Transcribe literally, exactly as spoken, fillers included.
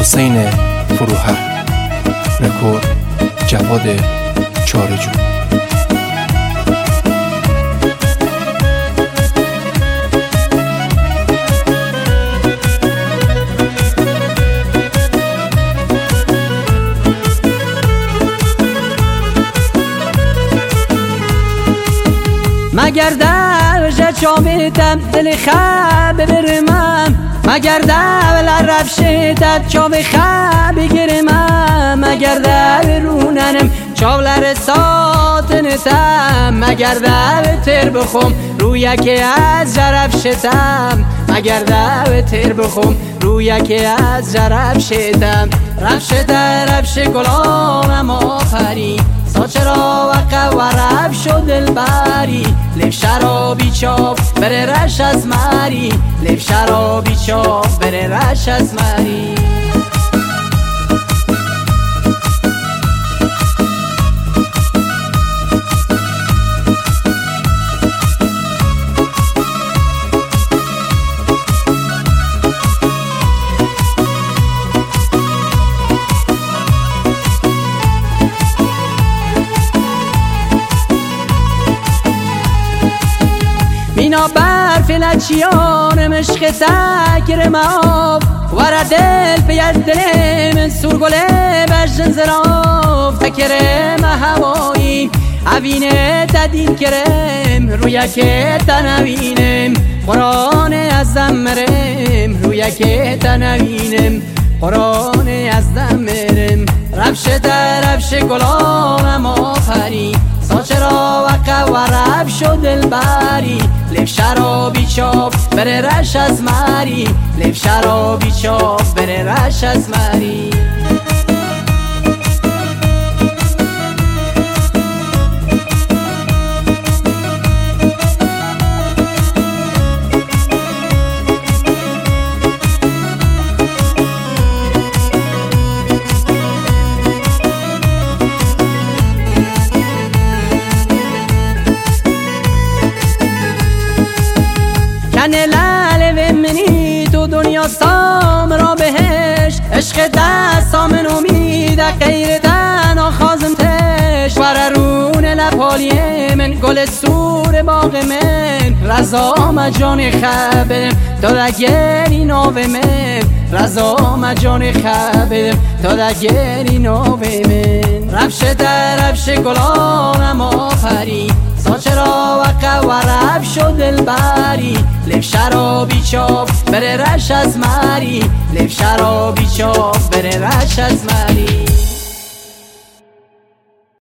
حسین فروهر، رکورد جواد چارجو. مگر در چاویتم دل خب برمم، مگر در رفشتت چاو خب گرمم، مگر در روننم چاولر ساتنتم، مگر در تر بخم روی که از رفشتم، مگر در تر بخم روی که از رفشتم. رفشت رفش گلانم آفری ساچرا وقع و رب شد دلبری، لب شرابی چاپ بره رش از مری، لب شرابی چاپ بره رش از مری. مینا بر فلچیان مشق تکر ماب ورا دل بید دل من سور گله بجن زراف تکرم هوایی اوینه تدین کرم روی که تنوینم قرآن از دمرم روی که تنوینم قرآن از دمرم. رفش در رفش گلانم آفری ساچرا وقع و رب شد دلبری، لب شرابی چاپ بره رش از مری، لب شرابی چاپ بره رش از مری. کنه لعل و منی تو دنیا سام را بهش، عشق دستام امید غیر دن آخازم تش، وررون لپالیه من گل سور باغ من، رضا مجان خبرم دادگری ناو من، رضا مجان خبرم دادگری ناو من. رفش در رفش گلانم آفری ساچرا وقع و رب شد دلبری، لب شرابی چاپ بره رش از مری، لب شرابی چاپ بره رش از مری.